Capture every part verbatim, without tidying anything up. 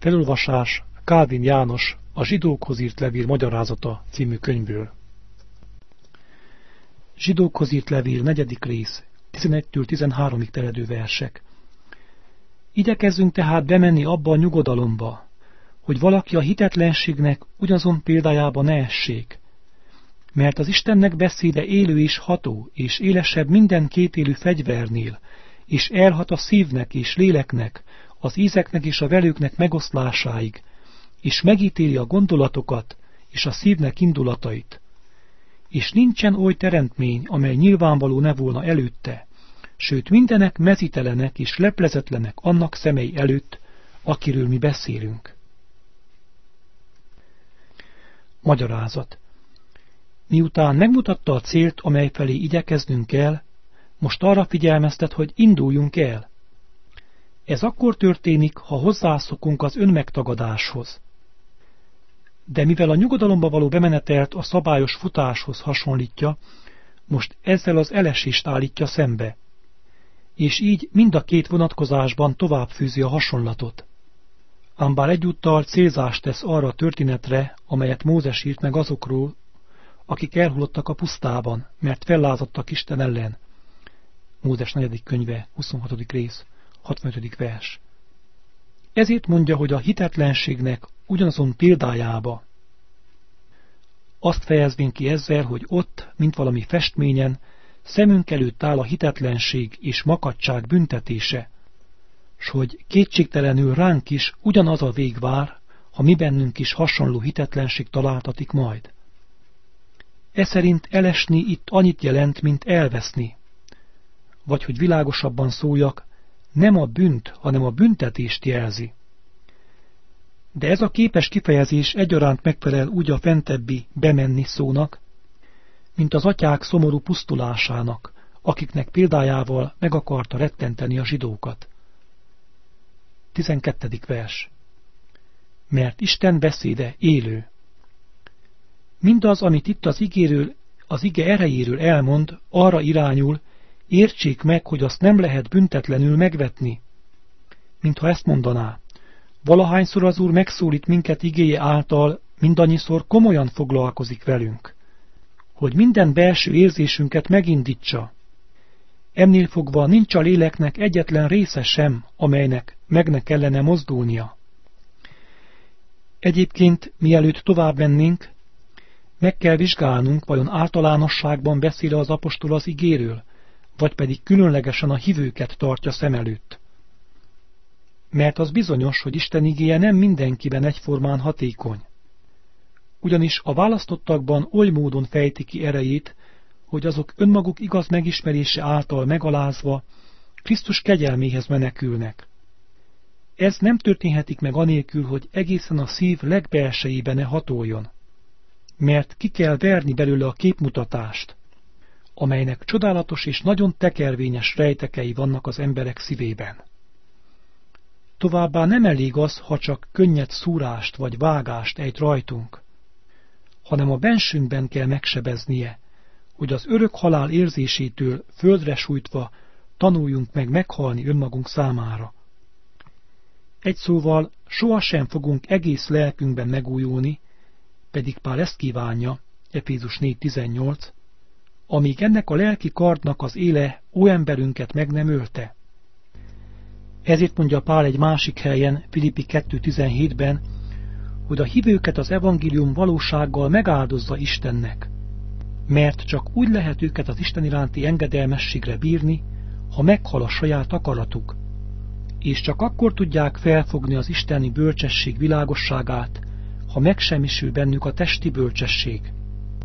Felolvasás Kálvin János a Zsidókhoz írt levél magyarázata című könyvből. Zsidókhoz írt levél negyedik rész, tizenegytől tizenháromig terjedő versek. Igyekezzünk tehát bemenni abba a nyugodalomba, hogy valaki a hitetlenségnek ugyanazon példájába ne essék, mert az Istennek beszéde élő és ható, és élesebb minden kétélű fegyvernél, és elhat a szívnek és léleknek, az ízeknek és a velőknek megoszlásáig, és megítéli a gondolatokat és a szívnek indulatait. És nincsen oly teremtmény, amely nyilvánvaló ne volna előtte, sőt mindenek mezítelenek és leplezetlenek annak szemei előtt, akiről mi beszélünk. Magyarázat. Miután megmutatta a célt, amely felé igyekeznünk kell, most arra figyelmeztet, hogy induljunk el. Ez akkor történik, ha hozzászokunk az önmegtagadáshoz. De mivel a nyugodalomba való bemenetelt a szabályos futáshoz hasonlítja, most ezzel az elesést állítja szembe, és így mind a két vonatkozásban tovább fűzi a hasonlatot. Ám bár egyúttal célzást tesz arra a történetre, amelyet Mózes írt meg azokról, akik elhullottak a pusztában, mert fellázadtak Isten ellen. Mózes negyedik könyve, huszonhatodik rész, hatvanötödik vers. Ezért mondja, hogy a hitetlenségnek ugyanazon példájába. Azt fejezvén ki ezzel, hogy ott, mint valami festményen, szemünk előtt áll a hitetlenség és makadtság büntetése, s hogy kétségtelenül ránk is ugyanaz a vég vár, ha mi bennünk is hasonló hitetlenség találtatik majd. E szerint elesni itt annyit jelent, mint elveszni. Vagy hogy világosabban szóljak, nem a bűnt, hanem a büntetést jelzi. De ez a képes kifejezés egyaránt megfelel úgy a fentebbi bemenni szónak, mint az atyák szomorú pusztulásának, akiknek példájával meg akarta rettenteni a zsidókat. tizenkettedik vers. Mert Isten beszéde élő. Mindaz, amit itt az igéről, az ige erejéről elmond, arra irányul, értsék meg, hogy azt nem lehet büntetlenül megvetni. Mintha ezt mondaná, valahányszor az Úr megszólít minket igéje által, mindannyiszor komolyan foglalkozik velünk, hogy minden belső érzésünket megindítsa. Ennél fogva nincs a léleknek egyetlen része sem, amelynek meg ne kellene mozdulnia. Egyébként, mielőtt tovább mennénk, meg kell vizsgálnunk, vajon általánosságban beszél az apostol az igéről, vagy pedig különlegesen a hívőket tartja szem előtt. Mert az bizonyos, hogy Isten igéje nem mindenkiben egyformán hatékony. Ugyanis a választottakban oly módon fejti ki erejét, hogy azok önmaguk igaz megismerése által megalázva Krisztus kegyelméhez menekülnek. Ez nem történhetik meg anélkül, hogy egészen a szív legbelsejében ne hatoljon. Mert ki kell verni belőle a képmutatást, amelynek csodálatos és nagyon tekervényes rejtekei vannak az emberek szívében. Továbbá nem elég az, ha csak könnyed szúrást vagy vágást ejt rajtunk, hanem a bensünkben kell megsebeznie, hogy az örök halál érzésétől földre sújtva tanuljunk meg meghalni önmagunk számára. Egy szóval sohasem fogunk egész lelkünkben megújulni, pedig Pál ezt kívánja, Efézus négy tizennyolc, amíg ennek a lelki kardnak az éle ó emberünket meg nem ölte. Ezért mondja Pál egy másik helyen, Filippi kettő tizenhétben, hogy a hívőket az evangélium valósággal megáldozza Istennek, mert csak úgy lehet őket az Isten iránti engedelmességre bírni, ha meghal a saját akaratuk, és csak akkor tudják felfogni az isteni bölcsesség világosságát, ha megsemmisül bennük a testi bölcsesség.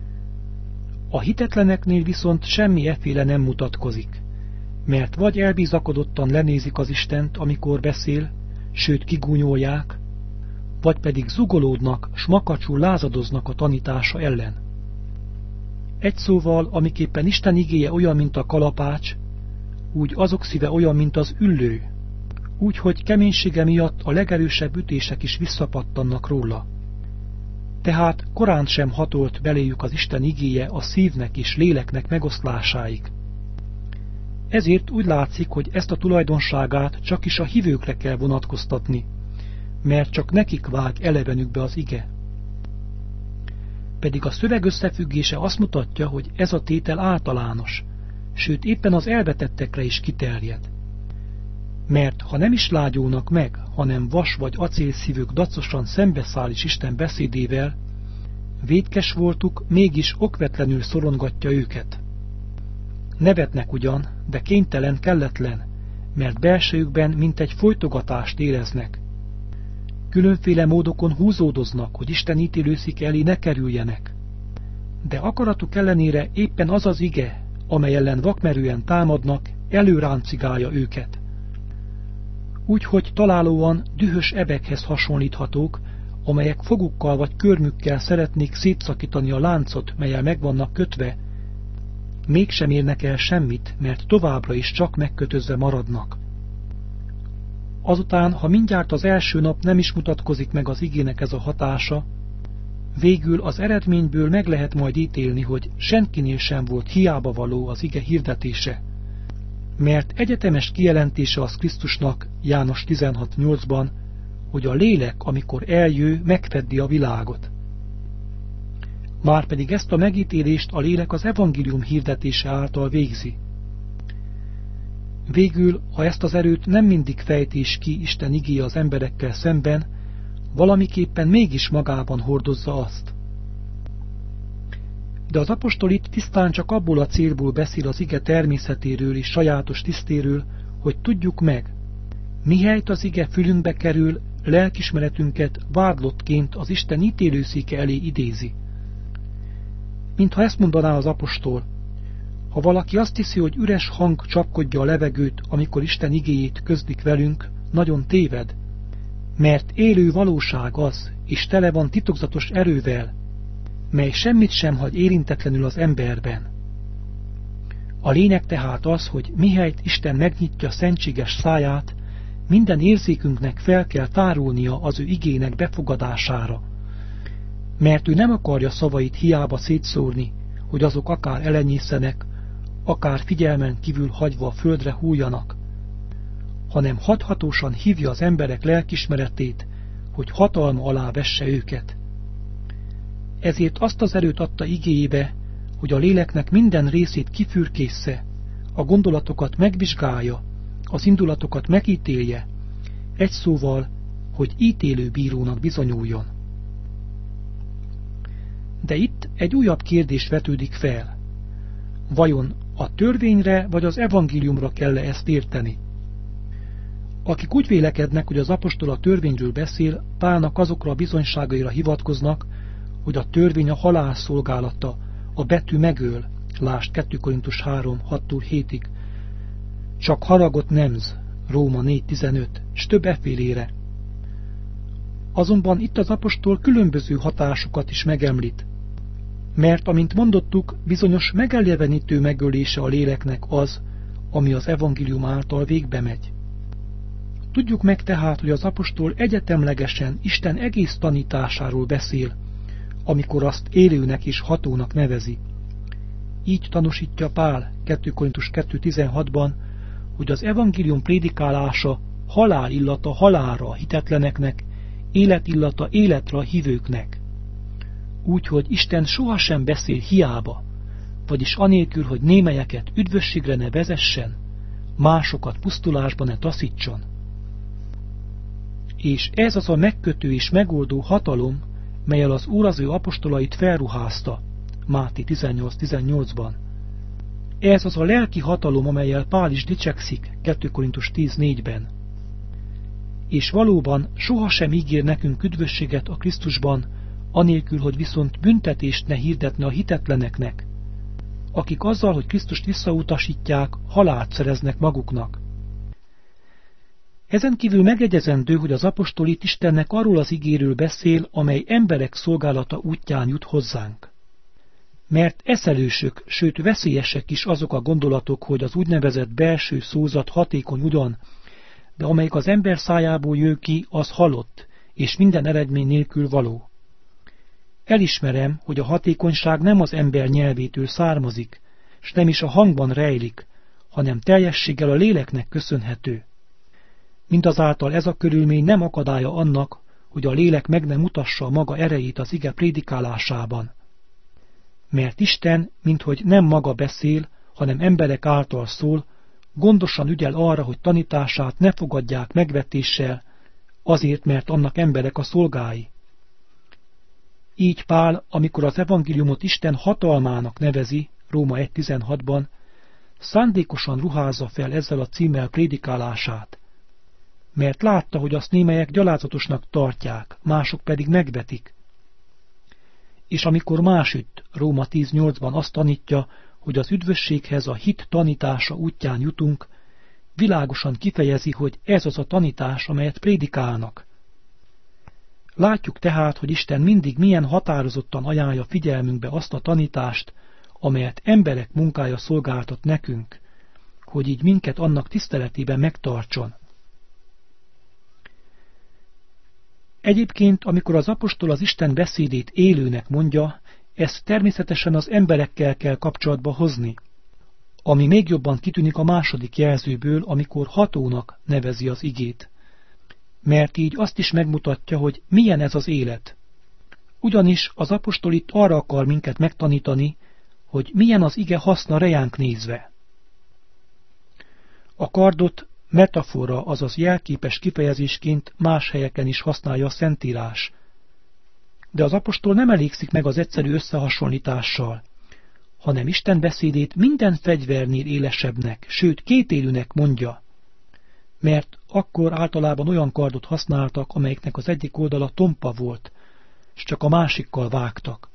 A hitetleneknél viszont semmi efféle nem mutatkozik, mert vagy elbizakodottan lenézik az Istent, amikor beszél, sőt kigúnyolják, vagy pedig zugolódnak, s makacsul lázadoznak a tanítása ellen. Egy szóval, amiképpen Isten igéje olyan, mint a kalapács, úgy azok szíve olyan, mint az üllő, úgy, hogy keménysége miatt a legerősebb ütések is visszapattannak róla. Tehát korán sem hatolt beléjük az Isten igéje a szívnek és léleknek megoszlásáig. Ezért úgy látszik, hogy ezt a tulajdonságát csak is a hívőkre kell vonatkoztatni, mert csak nekik vág elevenükbe az ige. Pedig a szöveg összefüggése azt mutatja, hogy ez a tétel általános, sőt éppen az elvetettekre is kiterjed. Mert ha nem is lágyulnak meg, hanem vas vagy acélszívük dacosan szembeszáll is Isten beszédével, vétkes voltuk mégis okvetlenül szorongatja őket. Nevetnek ugyan, de kénytelen, kelletlen, mert belsejükben mintegy folytogatást éreznek. Különféle módokon húzódoznak, hogy Isten ítélőszék elé ne kerüljenek. De akaratuk ellenére éppen az az ige, amely ellen vakmerően támadnak, előráncigálja őket. Úgyhogy találóan dühös ebekhez hasonlíthatók, amelyek fogukkal vagy körmükkel szeretnék szétszakítani a láncot, melyel meg vannak kötve, mégsem érnek el semmit, mert továbbra is csak megkötözve maradnak. Azután, ha mindjárt az első nap nem is mutatkozik meg az igének ez a hatása, végül az eredményből meg lehet majd ítélni, hogy senkinél sem volt hiába való az ige hirdetése, mert egyetemes kijelentése az Krisztusnak János tizenhat nyolcban, hogy a lélek, amikor eljő, megfeddi a világot. Márpedig ezt a megítélést a lélek az evangélium hirdetése által végzi. Végül, ha ezt az erőt nem mindig fejtés ki Isten igéje az emberekkel szemben, valamiképpen mégis magában hordozza azt. De az apostol itt tisztán csak abból a célból beszél az ige természetéről és sajátos tisztéről, hogy tudjuk meg, mihelyt az ige fülünkbe kerül, lelkismeretünket vádlottként az Isten ítélőszéke elé idézi. Mintha ezt mondaná az apostol, ha valaki azt hiszi, hogy üres hang csapkodja a levegőt, amikor Isten igéjét közlik velünk, nagyon téved, mert élő valóság az, és tele van titokzatos erővel, mely semmit sem hagy érintetlenül az emberben. A lényeg tehát az, hogy mihelyt Isten megnyitja szentséges száját, minden érzékünknek fel kell tárulnia az ő igének befogadására, mert ő nem akarja szavait hiába szétszórni, hogy azok akár elenyészenek, akár figyelmen kívül hagyva a földre hújjanak, hanem hathatósan hívja az emberek lelkismeretét, hogy hatalma alá vesse őket. Ezért azt az erőt adta igéjébe, hogy a léleknek minden részét kifürkészze, a gondolatokat megvizsgálja, az indulatokat megítélje, egy szóval, hogy ítélő bírónak bizonyuljon. De itt egy újabb kérdés vetődik fel. Vajon a törvényre vagy az evangéliumra kell-e ezt érteni? Akik úgy vélekednek, hogy az apostol a törvényről beszél, Pálnak azokra a bizonyságaira hivatkoznak, hogy a törvény a halál szolgálata, a betű megöl, lásd kettő Korintus három hattól hétig, csak haragot nemz, Róma négy tizenöt, s több effélére. Azonban itt az apostol különböző hatásokat is megemlít, mert, amint mondottuk, bizonyos megelevenítő megölése a léleknek az, ami az evangélium által végbe megy. Tudjuk meg tehát, hogy az apostol egyetemlegesen Isten egész tanításáról beszél, amikor azt élőnek és hatónak nevezi. Így tanúsítja Pál kettő Korintus kettő tizenhatban, hogy az evangélium prédikálása halál illata halálra a hitetleneknek, élet illata életre a hívőknek. Úgyhogy Isten sohasem beszél hiába, vagyis anélkül, hogy némelyeket üdvösségre ne vezessen, másokat pusztulásba ne taszítson. És ez az a megkötő és megoldó hatalom, mellyel az Úr az ő apostolait felruházta, Máté tizennyolc tizennyolcban. Ez az a lelki hatalom, amellyel Pál is dicsekszik, kettő Korintus tíz négyben. És valóban sohasem ígér nekünk üdvösséget a Krisztusban, anélkül, hogy viszont büntetést ne hirdetne a hitetleneknek, akik azzal, hogy Krisztust visszautasítják, halált szereznek maguknak. Ezen kívül megegyezendő, hogy az apostol itt Istennek arról az igéről beszél, amely emberek szolgálata útján jut hozzánk. Mert eszelősök, sőt veszélyesek is azok a gondolatok, hogy az úgynevezett belső szózat hatékony ugyan, de amelyik az ember szájából jön ki, az halott, és minden eredmény nélkül való. Elismerem, hogy a hatékonyság nem az ember nyelvétől származik, s nem is a hangban rejlik, hanem teljességgel a léleknek köszönhető. Mindazáltal ez a körülmény nem akadálya annak, hogy a lélek meg nem mutassa maga erejét az ige prédikálásában. Mert Isten, minthogy nem maga beszél, hanem emberek által szól, gondosan ügyel arra, hogy tanítását ne fogadják megvetéssel, azért, mert annak emberek a szolgái. Így Pál, amikor az evangéliumot Isten hatalmának nevezi, Róma egy tizenhatban, szándékosan ruházza fel ezzel a címmel prédikálását, mert látta, hogy azt némelyek gyalázatosnak tartják, mások pedig megvetik. És amikor másütt, Róma tíz nyolcban azt tanítja, hogy az üdvösséghez a hit tanítása útján jutunk, világosan kifejezi, hogy ez az a tanítás, amelyet prédikálnak. Látjuk tehát, hogy Isten mindig milyen határozottan ajánlja figyelmünkbe azt a tanítást, amelyet emberek munkája szolgáltat nekünk, hogy így minket annak tiszteletében megtartson. Egyébként, amikor az apostol az Isten beszédét élőnek mondja, ezt természetesen az emberekkel kell kapcsolatba hozni, ami még jobban kitűnik a második jelzőből, amikor hatónak nevezi az igét. Mert így azt is megmutatja, hogy milyen ez az élet. Ugyanis az apostol itt arra akar minket megtanítani, hogy milyen az ige haszna rejánk nézve. A kardot metafora, azaz jelképes kifejezésként más helyeken is használja a Szentírás. De az apostol nem elégszik meg az egyszerű összehasonlítással, hanem Isten beszédét minden fegyvernél élesebbnek, sőt kétélűnek mondja, mert akkor általában olyan kardot használtak, amelyeknek az egyik oldala tompa volt, s csak a másikkal vágtak.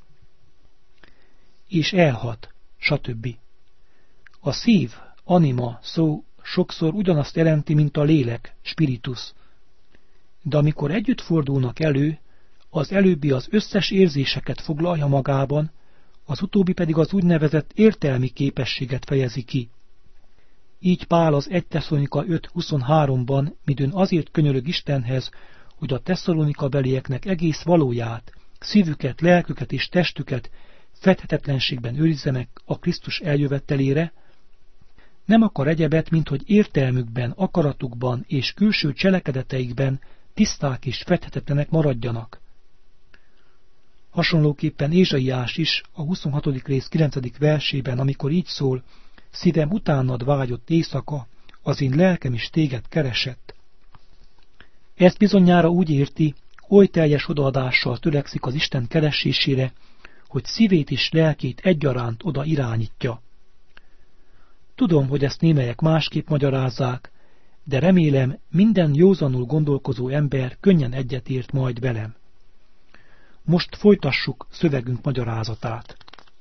És elhat, stb. A szív, anima szó sokszor ugyanazt jelenti, mint a lélek, spiritus. De amikor együtt fordulnak elő, az előbbi az összes érzéseket foglalja magában, az utóbbi pedig az úgynevezett értelmi képességet fejezi ki. Így Pál az egy Tesszalonika öt huszonháromban midőn azért könyörög Istenhez, hogy a Tesszalonika belieknek egész valóját, szívüket, lelküket és testüket fedhetetlenségben őrizze meg a Krisztus eljövetelére, nem akar egyebet, mint hogy értelmükben, akaratukban és külső cselekedeteikben tiszták és fedhetetlenek maradjanak. Hasonlóképpen Ézsaiás is a huszonhatodik rész kilencedik versében, amikor így szól, szívem utánad vágyott éjszaka, az én lelkem is téged keresett. Ezt bizonyára úgy érti, oly teljes odaadással törekszik az Isten keresésére, hogy szívét és lelkét egyaránt oda irányítja. Tudom, hogy ezt némelyek másképp magyarázzák, de remélem minden józanul gondolkozó ember könnyen egyetért majd velem. Most folytassuk szövegünk magyarázatát.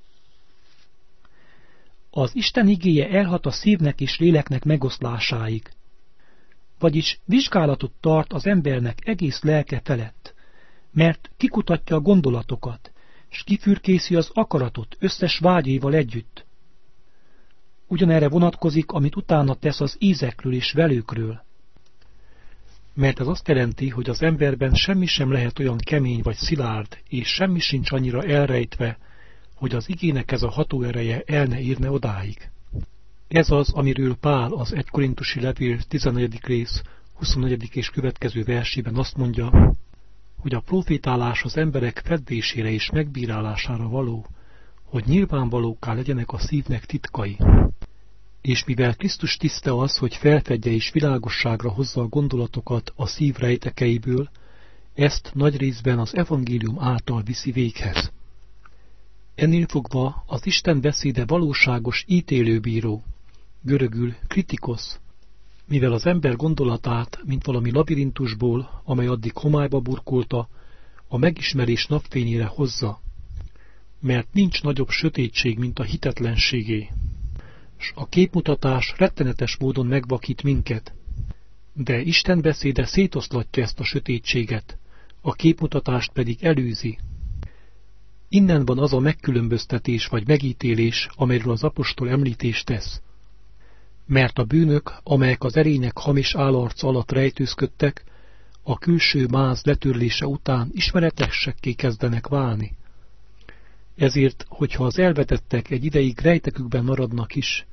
Az Isten igéje elhat a szívnek és léleknek megoszlásáig, vagyis vizsgálatot tart az embernek egész lelke felett, mert kikutatja a gondolatokat, s kifürkészi az akaratot összes vágyaival együtt. Ugyanerre vonatkozik, amit utána tesz az ízekről és velőkről. Mert ez azt jelenti, hogy az emberben semmi sem lehet olyan kemény vagy szilárd, és semmi sincs annyira elrejtve, hogy az igének ez a hatóereje el ne érne odáig. Ez az, amiről Pál az egy Korintusi levél tizennegyedik rész huszonnegyedik és következő versében azt mondja, hogy a profétálás az emberek feddésére és megbírálására való, hogy nyilvánvalókká legyenek a szívnek titkai. És mivel Krisztus tiszte az, hogy felfedje és világosságra hozza a gondolatokat a szív rejtekeiből, ezt nagy részben az evangélium által viszi véghez. Ennél fogva az Isten beszéde valóságos ítélőbíró, görögül kritikosz, mivel az ember gondolatát, mint valami labirintusból, amely addig homályba burkolta, a megismerés napfényére hozza, mert nincs nagyobb sötétség, mint a hitetlenségé. S a képmutatás rettenetes módon megvakít minket, de Isten beszéde szétoszlatja ezt a sötétséget, a képmutatást pedig előzi. Innen van az a megkülönböztetés vagy megítélés, amelyről az apostol említést tesz. Mert a bűnök, amelyek az erények hamis állarc alatt rejtőzködtek, a külső máz letörlése után ismeretesekké kezdenek válni. Ezért, hogyha az elvetettek egy ideig rejtekükben maradnak is,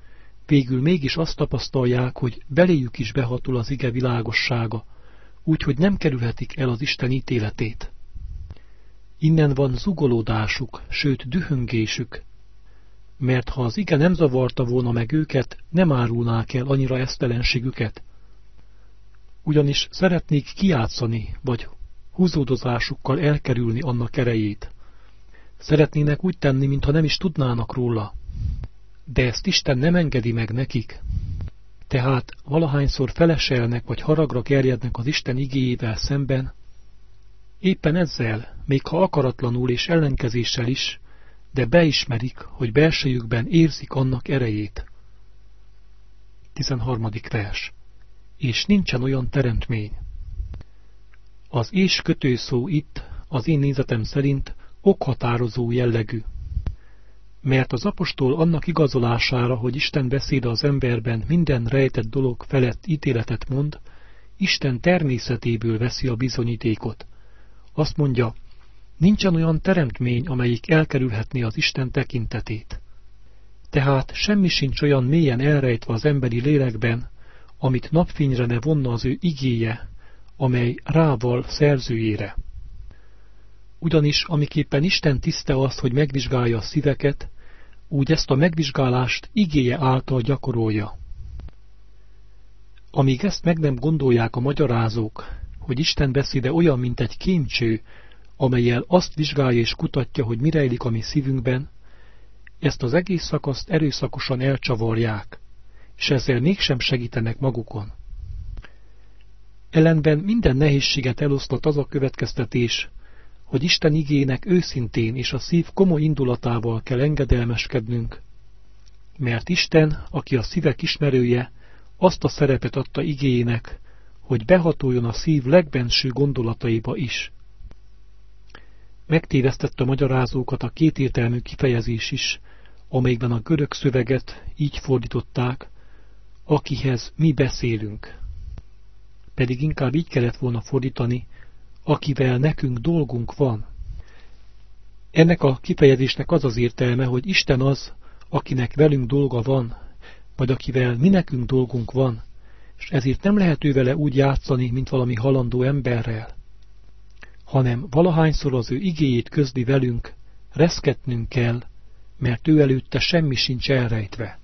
végül mégis azt tapasztalják, hogy beléjük is behatol az ige világossága, úgyhogy nem kerülhetik el az Isten ítéletét. Innen van zugolódásuk, sőt dühöngésük, mert ha az ige nem zavarta volna meg őket, nem árulnák el annyira esztelenségüket. Ugyanis szeretnék kijátszani, vagy húzódozásukkal elkerülni annak erejét. Szeretnének úgy tenni, mintha nem is tudnának róla. De ezt Isten nem engedi meg nekik. Tehát valahányszor feleselnek vagy haragra gerjednek az Isten igéjével szemben, éppen ezzel, még ha akaratlanul és ellenkezéssel is, de beismerik, hogy belsejükben érzik annak erejét. tizenharmadik vers. És nincsen olyan teremtmény. Az és kötőszó itt, az én nézetem szerint, okhatározó jellegű. Mert az apostol annak igazolására, hogy Isten beszéde az emberben minden rejtett dolog felett ítéletet mond, Isten természetéből veszi a bizonyítékot. Azt mondja, nincsen olyan teremtmény, amelyik elkerülhetné az Isten tekintetét. Tehát semmi sincs olyan mélyen elrejtve az emberi lélekben, amit napfényre ne vonna az ő igéje, amely rával szerzőjére. Ugyanis amiképpen Isten tiszte az, hogy megvizsgálja a szíveket, úgy ezt a megvizsgálást igéje által gyakorolja. Amíg ezt meg nem gondolják a magyarázók, hogy Isten beszéde olyan, mint egy kémcső, amellyel azt vizsgálja és kutatja, hogy mi rejlik a mi szívünkben, ezt az egész szakaszt erőszakosan elcsavarják, és ezzel mégsem segítenek magukon. Ellenben minden nehézséget eloszlat az a következtetés, hogy Isten igének őszintén és a szív komoly indulatával kell engedelmeskednünk, mert Isten, aki a szívek ismerője, azt a szerepet adta igéjének, hogy behatoljon a szív legbenső gondolataiba is. Megtévesztette a magyarázókat a kétértelmű kifejezés is, amelyikben a görög szöveget így fordították, akihez mi beszélünk. Pedig inkább így kellett volna fordítani, akivel nekünk dolgunk van. Ennek a kifejezésnek az az értelme, hogy Isten az, akinek velünk dolga van, vagy akivel mi nekünk dolgunk van, és ezért nem lehet ő vele úgy játszani, mint valami halandó emberrel, hanem valahányszor az ő igéjét közli velünk, reszketnünk kell, mert ő előtte semmi sincs elrejtve.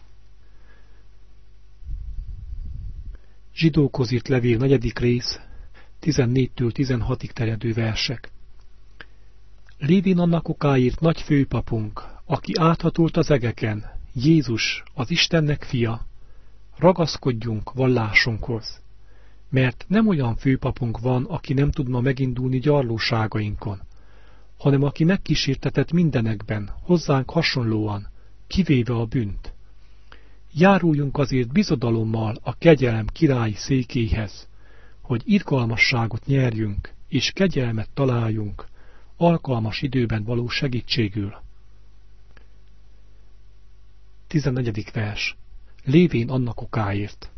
Zsidókhoz írt levél negyedik rész, tizennégytől tizenhatig terjedő versek. Lévén annak okáért nagy főpapunk, aki áthatolt az egeken, Jézus, az Istennek fia, ragaszkodjunk vallásunkhoz, mert nem olyan főpapunk van, aki nem tudna megindulni gyarlóságainkon, hanem aki megkísértetett mindenekben, hozzánk hasonlóan, kivéve a bűnt. Járuljunk azért bizodalommal a kegyelem királyi székéhez, hogy irgalmasságot nyerjünk, és kegyelmet találjunk, alkalmas időben való segítségül. tizennegyedik vers. Lévén annak okáért.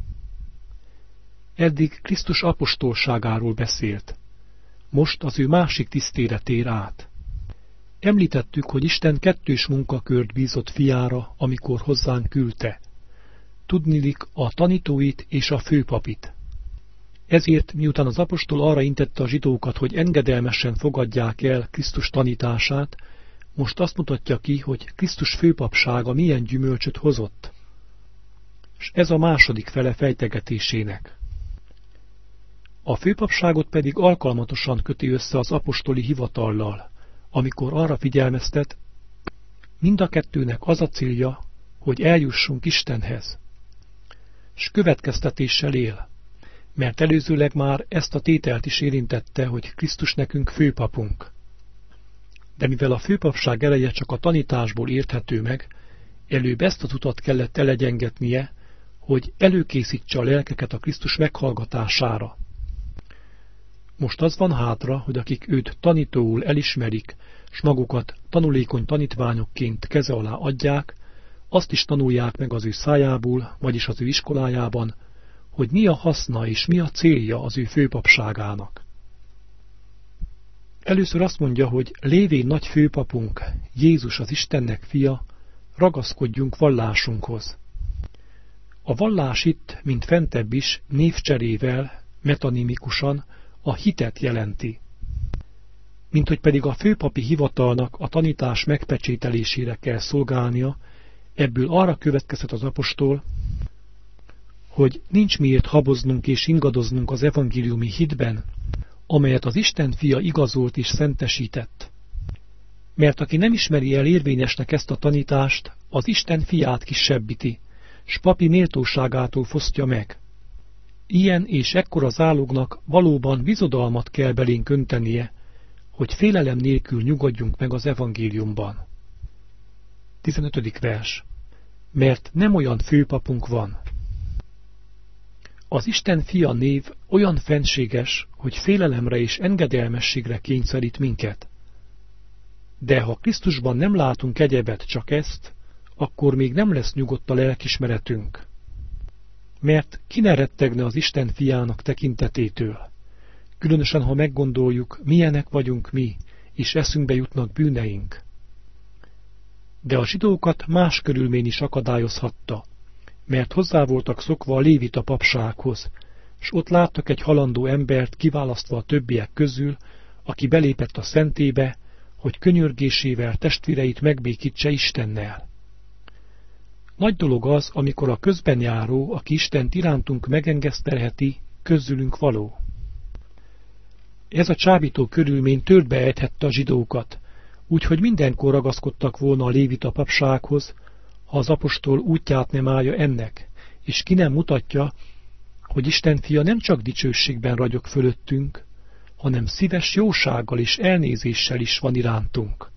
Eddig Krisztus apostolságáról beszélt. Most az ő másik tisztére tér át. Említettük, hogy Isten kettős munkakört bízott fiára, amikor hozzánk küldte. Tudnilik a tanítóit és a főpapit. Ezért, miután az apostol arra intette a zsidókat, hogy engedelmesen fogadják el Krisztus tanítását, most azt mutatja ki, hogy Krisztus főpapsága milyen gyümölcsöt hozott. És ez a második fele fejtegetésének. A főpapságot pedig alkalmatosan köti össze az apostoli hivatallal, amikor arra figyelmeztet, mind a kettőnek az a célja, hogy eljussunk Istenhez. S következtetéssel él, mert előzőleg már ezt a tételt is érintette, hogy Krisztus nekünk főpapunk. De mivel a főpapság eleje csak a tanításból érthető meg, előbb ezt az utat kellett elegyengetnie, hogy előkészítse a lelkeket a Krisztus meghallgatására. Most az van hátra, hogy akik őt tanítóul elismerik, s magukat tanulékony tanítványokként keze alá adják, azt is tanulják meg az ő szájából, vagyis az ő iskolájában, hogy mi a haszna és mi a célja az ő főpapságának. Először azt mondja, hogy lévén nagy főpapunk, Jézus az Istennek fia, ragaszkodjunk vallásunkhoz. A vallás itt, mint fentebb is, névcserével, metonimikusan a hitet jelenti. Mint hogy pedig a főpapi hivatalnak a tanítás megpecsételésére kell szolgálnia, ebből arra következhet az apostol, hogy nincs miért haboznunk és ingadoznunk az evangéliumi hitben, amelyet az Isten fia igazolt és szentesített. Mert aki nem ismeri el érvényesnek ezt a tanítást, az Isten fiát kisebbíti, s papi méltóságától fosztja meg. Ilyen és ekkora zálognak valóban bizodalmat kell belénk öntenie, hogy félelem nélkül nyugodjunk meg az evangéliumban. tizenötödik vers. Mert nem olyan főpapunk van. Az Isten fia név olyan fenséges, hogy félelemre és engedelmességre kényszerít minket. De ha Krisztusban nem látunk egyebet, csak ezt, akkor még nem lesz nyugodt a lelkismeretünk. Mert ki ne rettegne az Isten fiának tekintetétől? Különösen, ha meggondoljuk, milyenek vagyunk mi, és eszünkbe jutnak bűneink. De a zsidókat más körülmény is akadályozhatta, mert hozzá voltak szokva a lévita papsághoz, s ott láttak egy halandó embert kiválasztva a többiek közül, aki belépett a szentébe, hogy könyörgésével testvéreit megbékítse Istennel. Nagy dolog az, amikor a közben járó, aki Istent irántunk megengesztelheti, közülünk való. Ez a csábító körülmény törbe ejthette a zsidókat, úgyhogy mindenkor ragaszkodtak volna a lévita papsághoz, ha az apostol útját nem állja ennek, és ki nem mutatja, hogy Isten fia nem csak dicsőségben ragyog fölöttünk, hanem szíves jósággal és elnézéssel is van irántunk.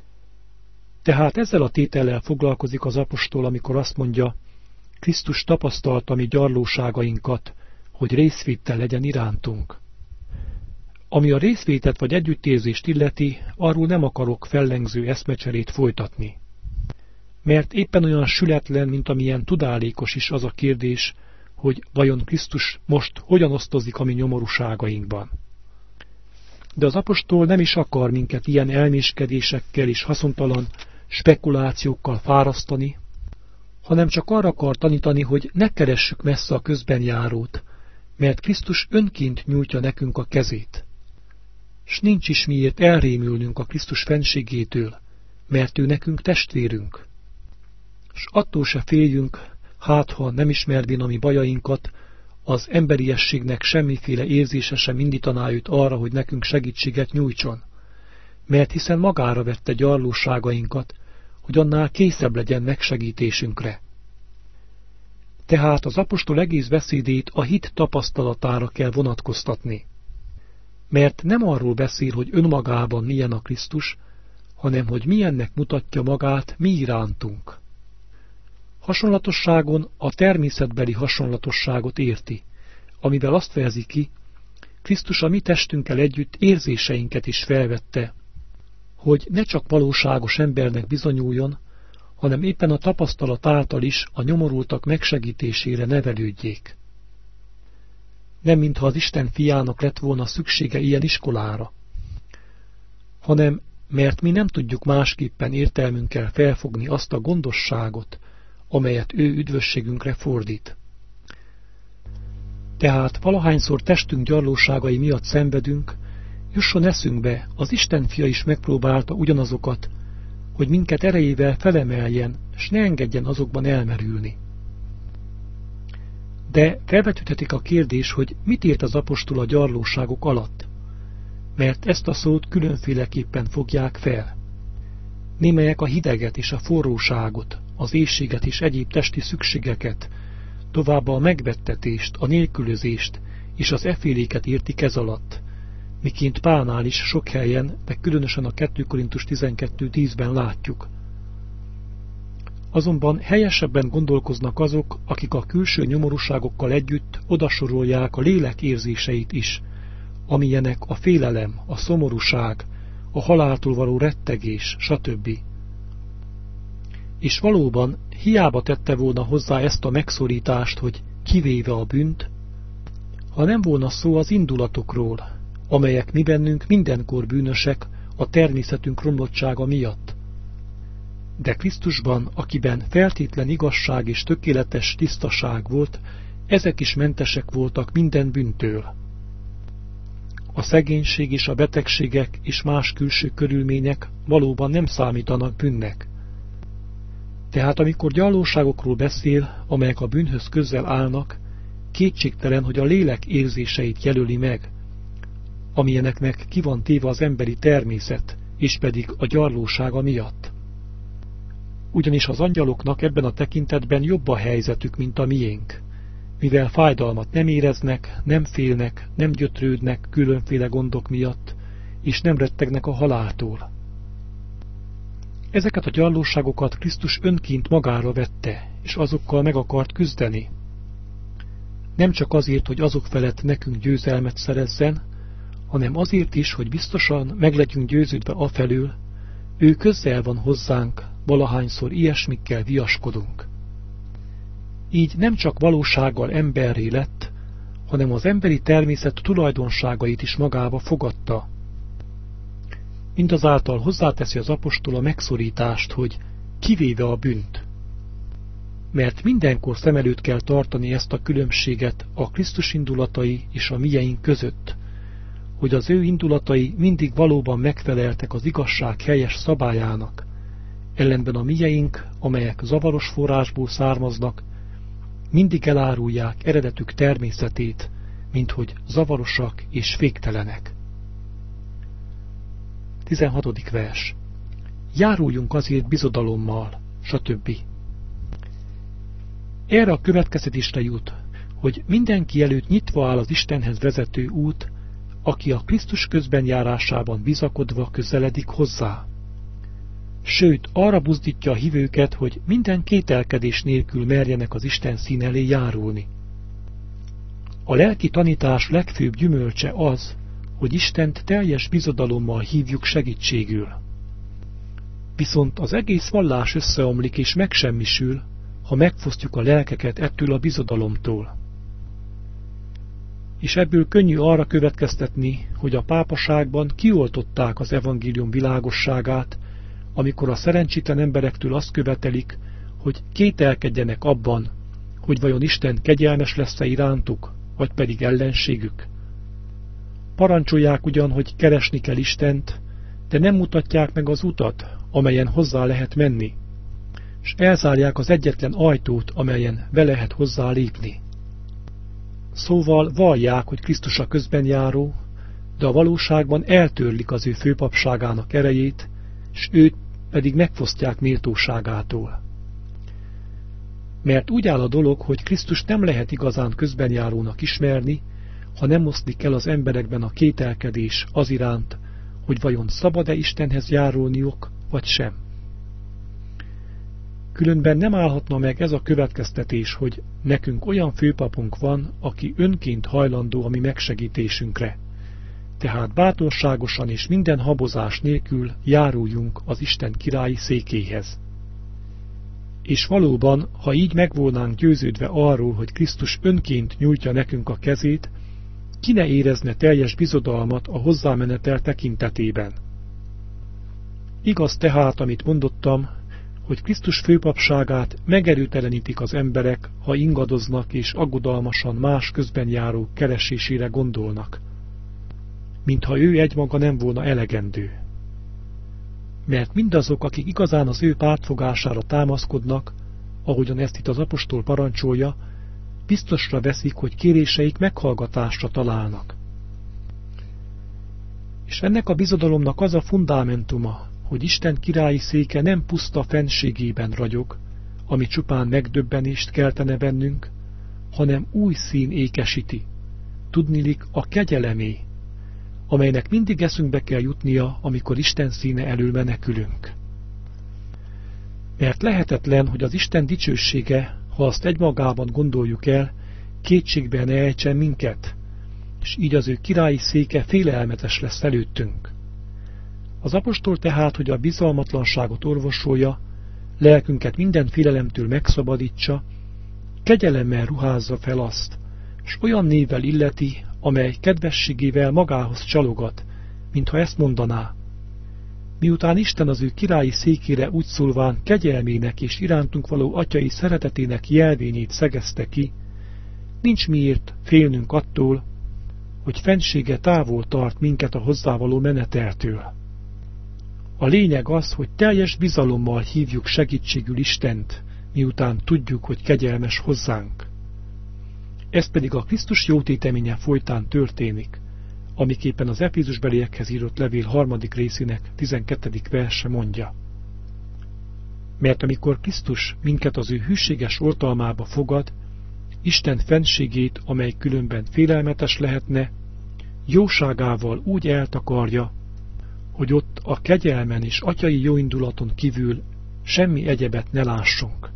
Tehát ezzel a tétellel foglalkozik az apostol, amikor azt mondja, Krisztus tapasztalta mi gyarlóságainkat, hogy részvéttel legyen irántunk. Ami a részvétet vagy együttérzést illeti, arról nem akarok fellengző eszmecserét folytatni. Mert éppen olyan sületlen, mint amilyen tudálékos is az a kérdés, hogy vajon Krisztus most hogyan osztozik a mi nyomorúságainkban. De az apostol nem is akar minket ilyen elméskedésekkel és haszontalan spekulációkkal fárasztani, hanem csak arra akar tanítani, hogy ne keressük messze a közbenjárót, mert Krisztus önként nyújtja nekünk a kezét. S nincs is miért elrémülnünk a Krisztus fenségétől, mert ő nekünk testvérünk. S attól se féljünk, hát ha nem ismervén a mi bajainkat, az emberiességnek semmiféle érzése sem indítaná őt arra, hogy nekünk segítséget nyújtson, mert hiszen magára vette gyarlóságainkat, hogy annál készebb legyen megsegítésünkre. Tehát az apostol egész beszédét a hit tapasztalatára kell vonatkoztatni. Mert nem arról beszél, hogy önmagában milyen a Krisztus, hanem hogy milyennek mutatja magát mi irántunk. Hasonlatosságon a természetbeli hasonlatosságot érti, amivel azt fejezi ki, Krisztus a mi testünkkel együtt érzéseinket is felvette, hogy ne csak valóságos embernek bizonyuljon, hanem éppen a tapasztalat által is a nyomorultak megsegítésére nevelődjék. Nem mintha az Isten fiának lett volna szüksége ilyen iskolára, hanem mert mi nem tudjuk másképpen értelmünkkel felfogni azt a gondosságot, amelyet ő üdvösségünkre fordít. Tehát valahányszor testünk gyarlóságai miatt szenvedünk, jusson eszünkbe, az Isten fia is megpróbálta ugyanazokat, hogy minket erejével felemeljen, s ne engedjen azokban elmerülni. De felvetődhetik a kérdés, hogy mit ért az apostol a gyarlóságok alatt, mert ezt a szót különféleképpen fogják fel. Némelyek a hideget és a forróságot, az éhséget és egyéb testi szükségeket, továbbá a megvettetést, a nélkülözést és az efféléket értik ez alatt, miként Pálnál is sok helyen, de különösen a kettő Korintus tizenkettő tízben látjuk. Azonban helyesebben gondolkoznak azok, akik a külső nyomorúságokkal együtt odasorolják a lélek érzéseit is, amilyenek a félelem, a szomorúság, a haláltól való rettegés, stb. És valóban hiába tette volna hozzá ezt a megszorítást, hogy kivéve a bűnt, ha nem volna szó az indulatokról, amelyek mi bennünk mindenkor bűnösek a természetünk romlottsága miatt. De Krisztusban, akiben feltétlen igazság és tökéletes tisztaság volt, ezek is mentesek voltak minden bűntől. A szegénység és a betegségek és más külső körülmények valóban nem számítanak bűnnek. Tehát amikor gyarlóságokról beszél, amelyek a bűnhöz közel állnak, kétségtelen, hogy a lélek érzéseit jelöli meg, amilyeneknek ki van téve az emberi természet, és pedig a gyarlósága miatt. Ugyanis az angyaloknak ebben a tekintetben jobb a helyzetük, mint a miénk, mivel fájdalmat nem éreznek, nem félnek, nem gyötrődnek különféle gondok miatt, és nem rettegnek a haláltól. Ezeket a gyarlóságokat Krisztus önként magára vette, és azokkal meg akart küzdeni. Nem csak azért, hogy azok felett nekünk győzelmet szerezzen, hanem azért is, hogy biztosan meg legyünk győződve afelől, ő közel van hozzánk, valahányszor ilyesmikkel viaskodunk. Így nem csak valósággal emberré lett, hanem az emberi természet tulajdonságait is magába fogadta. Mindazáltal hozzáteszi az apostol a megszorítást, hogy kivéve a bűnt. Mert mindenkor szem előtt kell tartani ezt a különbséget a Krisztus indulatai és a mieink között, hogy az ő indulatai mindig valóban megfeleltek az igazság helyes szabályának, ellenben a mieink, amelyek zavaros forrásból származnak, mindig elárulják eredetük természetét, minthogy zavarosak és féktelenek. tizenhatodik vers. Járuljunk azért bizodalommal, stb. Erre a következtetésre jut, hogy mindenki előtt nyitva áll az Istenhez vezető út, aki a Krisztus közbenjárásában bizakodva közeledik hozzá. Sőt, arra buzdítja a hívőket, hogy minden kételkedés nélkül merjenek az Isten szín elé járulni. A lelki tanítás legfőbb gyümölcse az, hogy Istent teljes bizodalommal hívjuk segítségül. Viszont az egész vallás összeomlik és megsemmisül, ha megfosztjuk a lelkeket ettől a bizodalomtól. És ebből könnyű arra következtetni, hogy a pápaságban kioltották az evangélium világosságát, amikor a szerencsétlen emberektől azt követelik, hogy kételkedjenek abban, hogy vajon Isten kegyelmes lesz-e irántuk, vagy pedig ellenségük. Parancsolják ugyan, hogy keresni kell Istent, de nem mutatják meg az utat, amelyen hozzá lehet menni, és elzárják az egyetlen ajtót, amelyen be lehet hozzá lépni. Szóval vallják, hogy Krisztus a közbenjáró, de a valóságban eltörlik az ő főpapságának erejét, s őt pedig megfosztják méltóságától. Mert úgy áll a dolog, hogy Krisztus nem lehet igazán közbenjárónak ismerni, ha nem oszlik el az emberekben a kételkedés az iránt, hogy vajon szabad-e Istenhez járulniuk, vagy sem. Különben nem állhatna meg ez a következtetés, hogy nekünk olyan főpapunk van, aki önként hajlandó a mi megsegítésünkre. Tehát bátorságosan és minden habozás nélkül járuljunk az Isten királyi székéhez. És valóban, ha így meg volnánk győződve arról, hogy Krisztus önként nyújtja nekünk a kezét, ki ne érezne teljes bizodalmat a hozzámenetel tekintetében. Igaz tehát, amit mondottam, hogy Krisztus főpapságát megerőtelenítik az emberek, ha ingadoznak és aggodalmasan más közbenjárók keresésére gondolnak, mintha ő egymaga nem volna elegendő. Mert mindazok, akik igazán az ő pártfogására támaszkodnak, ahogyan ezt itt az apostol parancsolja, biztosra veszik, hogy kéréseik meghallgatásra találnak. És ennek a bizodalomnak az a fundamentuma, hogy Isten királyi széke nem puszta fennségében ragyog, ami csupán megdöbbenést keltene bennünk, hanem új szín ékesíti, tudnilik a kegyelemé, amelynek mindig eszünkbe kell jutnia, amikor Isten színe elől menekülünk. Mert lehetetlen, hogy az Isten dicsősége, ha azt egymagában gondoljuk el, kétségbe ne ejtsen minket, és így az ő királyi széke félelmetes lesz előttünk. Az apostol tehát, hogy a bizalmatlanságot orvosolja, lelkünket minden félelemtől megszabadítsa, kegyelemmel ruházza fel azt, s olyan névvel illeti, amely kedvességével magához csalogat, mintha ezt mondaná: Miután Isten az ő királyi székére úgy szólván kegyelmének és irántunk való atyai szeretetének jelvényét szegezte ki, nincs miért félnünk attól, hogy fennsége távol tart minket a hozzávaló meneteltől. A lényeg az, hogy teljes bizalommal hívjuk segítségül Istent, miután tudjuk, hogy kegyelmes hozzánk. Ez pedig a Krisztus jótéteménye folytán történik, amiképpen az Efézusbeliekhez írott levél harmadik részének tizenkettedik verse mondja. Mert amikor Krisztus minket az ő hűséges oltalmába fogad, Isten fennségét, amely különben félelmetes lehetne, jóságával úgy eltakarja, hogy ott a kegyelmen és atyai jóindulaton kívül semmi egyebet ne lássunk.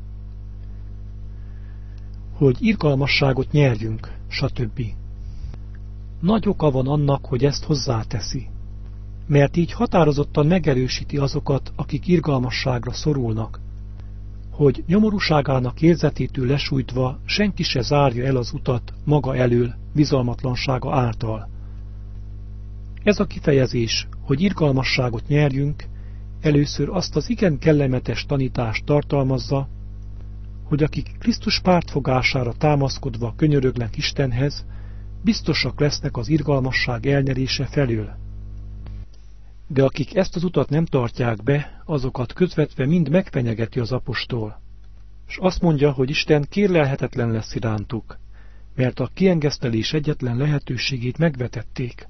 Hogy irgalmasságot nyerjünk, stb. Nagy oka van annak, hogy ezt hozzáteszi, mert így határozottan megerősíti azokat, akik irgalmasságra szorulnak, hogy nyomorúságának érzetétől lesújtva senki se zárja el az utat maga elől bizalmatlansága által. Ez a kifejezés, hogy irgalmasságot nyerjünk, először azt az igen kellemetes tanítást tartalmazza, hogy akik Krisztus pártfogására támaszkodva könyörögnek Istenhez, biztosak lesznek az irgalmasság elnyerése felől. De akik ezt az utat nem tartják be, azokat közvetve mind megfenyegeti az apostol, és azt mondja, hogy Isten kérlelhetetlen lesz irántuk, mert a kiengesztelés egyetlen lehetőségét megvetették.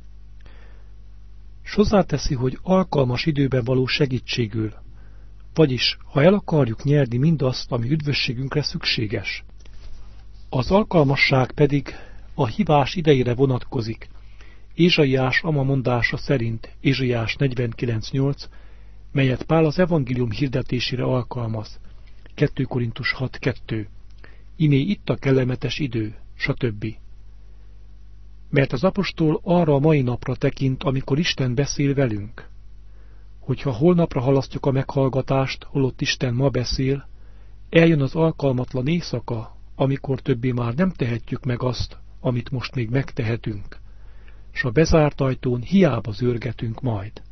S hozzáteszi, hogy alkalmas időben való segítségül, vagyis ha el akarjuk nyerni mindazt, ami üdvösségünkre szükséges. Az alkalmasság pedig a hívás idejére vonatkozik, Ézsaiás ama mondása szerint, Ézsaiás negyvenkilenc nyolc, melyet Pál az evangélium hirdetésére alkalmaz, kettő Korintus hat kettő. Imé itt a kellemetes idő, stb. Mert az apostol arra a mai napra tekint, amikor Isten beszél velünk. Hogyha holnapra halasztjuk a meghallgatást, holott Isten ma beszél, eljön az alkalmatlan éjszaka, amikor többé már nem tehetjük meg azt, amit most még megtehetünk, s a bezárt ajtón hiába zörgetünk majd.